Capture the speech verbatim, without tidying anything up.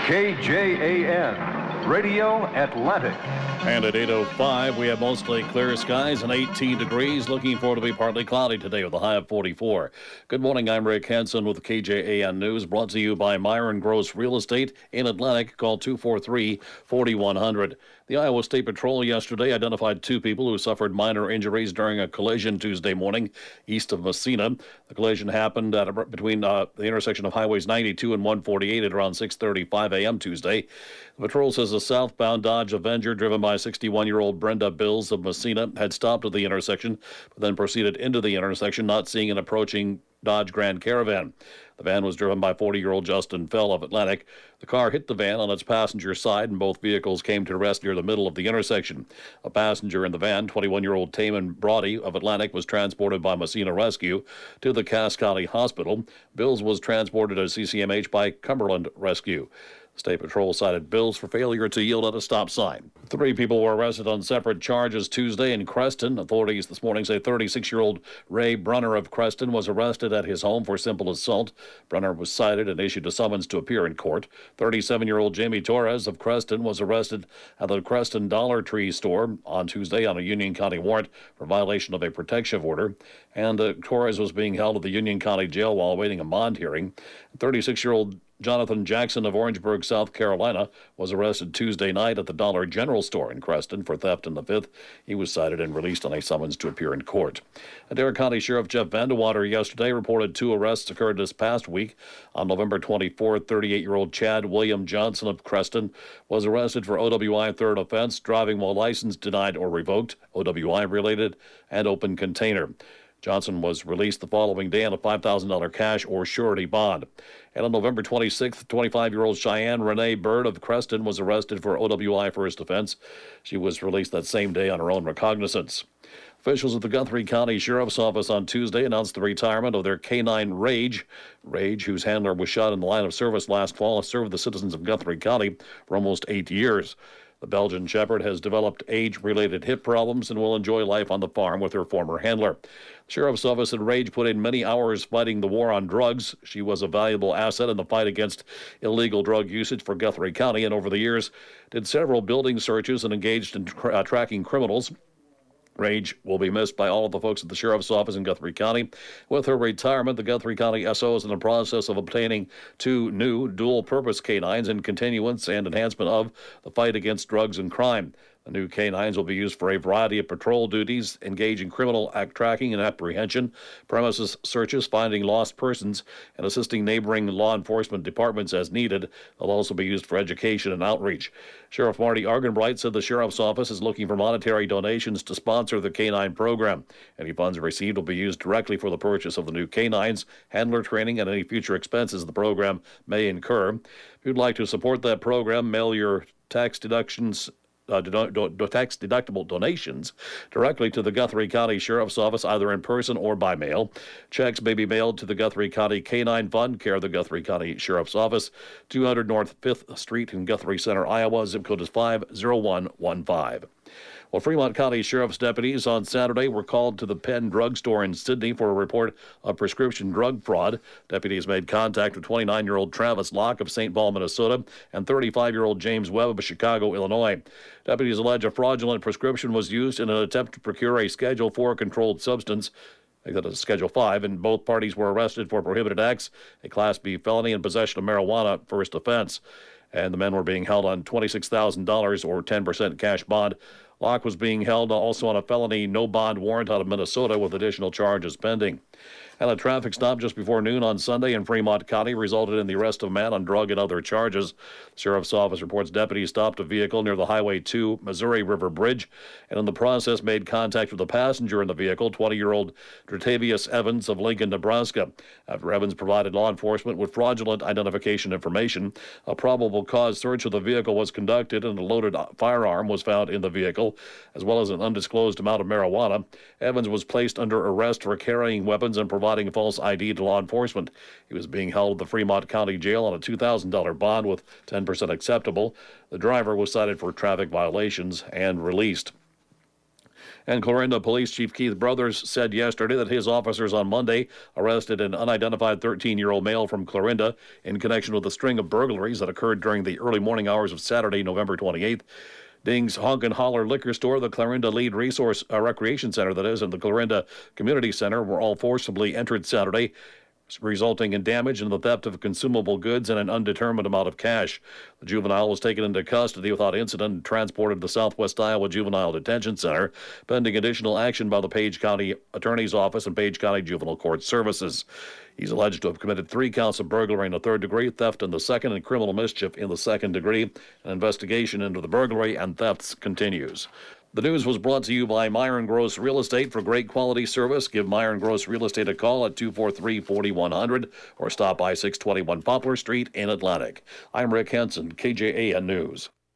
K J A N, Radio Atlantic. And at eight oh five, we have mostly clear skies and eighteen degrees. Looking for to be partly cloudy today with a high of forty-four. Good morning, I'm Rick Henson with K J A N News, brought to you by Myron Gross Real Estate in Atlantic. Call two four three, four one zero zero. The Iowa State Patrol yesterday identified two people who suffered minor injuries during a collision Tuesday morning east of Massena. The collision happened at a, between uh, the intersection of Highways ninety-two and one forty-eight at around six thirty-five a.m. Tuesday. The patrol says a southbound Dodge Avenger driven by sixty-one-year-old Brenda Bills of Massena had stopped at the intersection, but then proceeded into the intersection, not seeing an approaching Dodge Grand Caravan. The van was driven by forty-year-old Justin Fell of Atlantic. The car hit the van on its passenger side, and both vehicles came to rest near the middle of the intersection. A passenger in the van, twenty-one-year-old Taman Brody of Atlantic, was transported by Massena Rescue to the Cass County Hospital. Bills was transported to C C M H by Cumberland Rescue. State Patrol cited Bills for failure to yield at a stop sign. Three people were arrested on separate charges Tuesday in Creston. Authorities this morning say thirty-six-year-old Ray Brunner of Creston was arrested at his home for simple assault. Brunner was cited and issued a summons to appear in court. thirty-seven-year-old Jamie Torres of Creston was arrested at the Creston Dollar Tree store on Tuesday on a Union County warrant for violation of a protection order. And uh, Torres was being held at the Union County Jail while awaiting a bond hearing. thirty-six-year-old Jonathan Jackson of Orangeburg, South Carolina, was arrested Tuesday night at the Dollar General store in Creston for theft in the Fifth. He was cited and released on a summons to appear in court. Adair County Sheriff Jeff Vandewater yesterday reported two arrests occurred this past week. On November twenty-fourth, thirty-eight-year-old Chad William Johnson of Creston was arrested for O W I third offense, driving while license denied or revoked, O W I related, and open container. Johnson was released the following day on a five thousand dollars cash or surety bond. And on November twenty-sixth, twenty-five-year-old Cheyenne Renee Bird of Creston was arrested for O W I first offense. She was released that same day on her own recognizance. Officials at the Guthrie County Sheriff's Office on Tuesday announced the retirement of their canine Rage. Rage, whose handler was shot in the line of service last fall, has served the citizens of Guthrie County for almost eight years. The Belgian Shepherd has developed age-related hip problems and will enjoy life on the farm with her former handler. The Sheriff's Office at Rage put in many hours fighting the war on drugs. She was a valuable asset in the fight against illegal drug usage for Guthrie County, and over the years did several building searches and engaged in tra- uh, tracking criminals. Rage will be missed by all of the folks at the Sheriff's Office in Guthrie County. With her retirement, the Guthrie County S O is in the process of obtaining two new dual-purpose canines in continuance and enhancement of the fight against drugs and crime. The new canines will be used for a variety of patrol duties, engaging criminal act tracking and apprehension, premises searches, finding lost persons, and assisting neighboring law enforcement departments as needed. They'll also be used for education and outreach. Sheriff Marty Argenbright said the Sheriff's Office is looking for monetary donations to sponsor the canine program. Any funds received will be used directly for the purchase of the new canines, handler training, and any future expenses the program may incur. If you'd like to support that program, mail your tax deductions Uh, do, do, do, tax-deductible donations directly to the Guthrie County Sheriff's Office, either in person or by mail. Checks may be mailed to the Guthrie County Canine Fund, care of the Guthrie County Sheriff's Office, two hundred North fifth Street in Guthrie Center, Iowa. Zip code is five zero one one five. Well, Fremont County Sheriff's deputies on Saturday were called to the Penn Drug Store in Sydney for a report of prescription drug fraud. Deputies made contact with twenty-nine-year-old Travis Locke of Saint Paul, Minnesota, and thirty-five-year-old James Webb of Chicago, Illinois. Deputies allege a fraudulent prescription was used in an attempt to procure a Schedule four controlled substance. That is Schedule five, and both parties were arrested for prohibited acts, a Class B felony, and possession of marijuana, first offense. And the men were being held on twenty-six thousand dollars or ten percent cash bond. Locke was being held also on a felony no bond warrant out of Minnesota with additional charges pending. And a traffic stop just before noon on Sunday in Fremont County resulted in the arrest of a man on drug and other charges. The Sheriff's Office reports deputies stopped a vehicle near the Highway two Missouri River Bridge and in the process made contact with a passenger in the vehicle, twenty-year-old Dratavius Evans of Lincoln, Nebraska. After Evans provided law enforcement with fraudulent identification information, a probable cause search of the vehicle was conducted and a loaded firearm was found in the vehicle, as well as an undisclosed amount of marijuana. Evans was placed under arrest for carrying weapons and providing false I D to law enforcement. He was being held at the Fremont County Jail on a two thousand dollars bond with ten percent acceptable. The driver was cited for traffic violations and released. And Clarinda Police Chief Keith Brothers said yesterday that his officers on Monday arrested an unidentified thirteen-year-old male from Clarinda in connection with a string of burglaries that occurred during the early morning hours of Saturday, November twenty-eighth. Ding's Honk and Holler Liquor Store, the Clarinda Lead Resource uh, Recreation Center, that is, and the Clarinda Community Center were all forcibly entered Saturday, resulting in damage and the theft of consumable goods and an undetermined amount of cash. The juvenile was taken into custody without incident and transported to the Southwest Iowa Juvenile Detention Center, pending additional action by the Page County Attorney's Office and Page County Juvenile Court Services. He's alleged to have committed three counts of burglary in the third degree, theft in the second, and criminal mischief in the second degree. An investigation into the burglary and thefts continues. The news was brought to you by Myron Gross Real Estate. For great quality service, give Myron Gross Real Estate a call at two four three, four one zero zero or stop by six twenty-one Poplar Street in Atlantic. I'm Rick Henson, K J A N News.